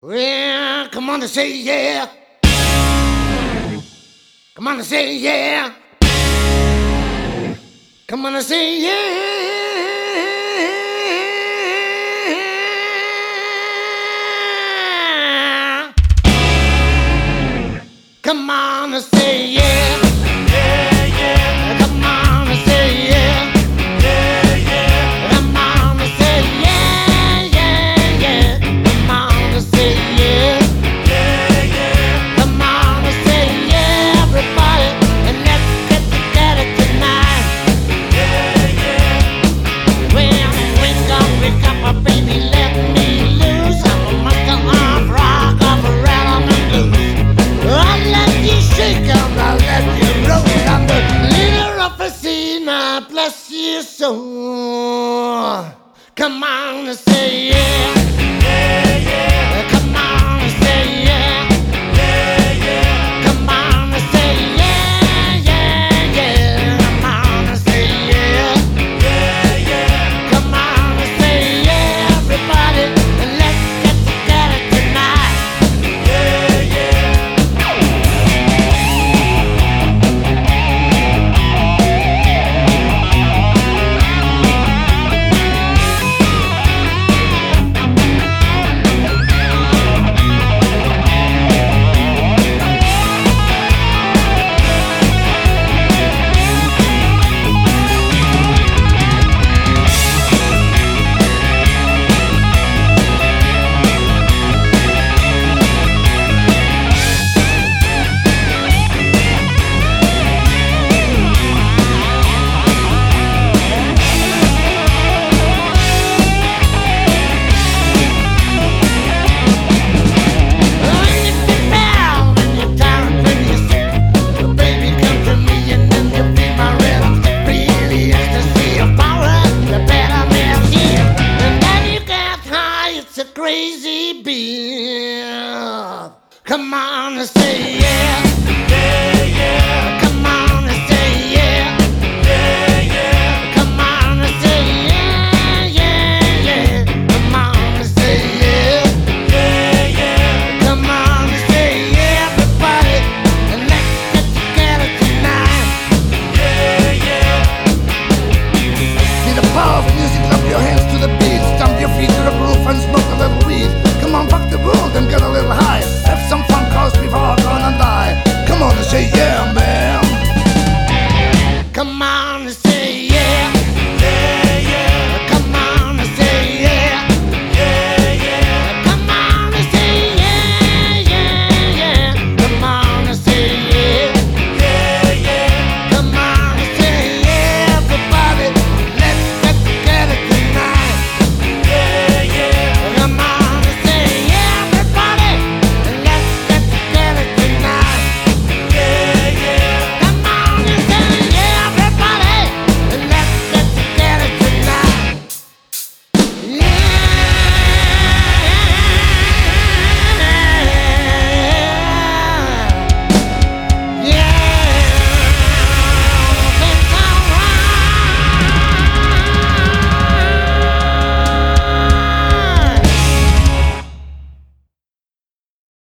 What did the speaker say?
Well, come on and say yeah. Come on and say yeah. Come on and say yeah. Come on and say yeah. Yeah, yeah. Come on and say yeah. Yeah, yeah. Come on and say yeah, yeah, yeah. Come on and say yeah. Yeah, yeah. Come on and say yeah, everybody, and let's get together tonight. Yeah, yeah. Well, wake up, my baby, let me loose. I'm a master of rock, of rhythm and blues. I'll let you shake 'em, I'll let you roll. I'm the leader of the scene, I bless your soul. Come on and say yeah. Yeah, yeah. Come on and say yeah. Yeah, yeah. Come on and say yeah, yeah, yeah. Come on and say yeah. Yeah, yeah. Come on and say yeah, everybody, and let's get together tonight. Yeah, yeah. It's a crazy beat. Come on and say yeah, yeah, yeah.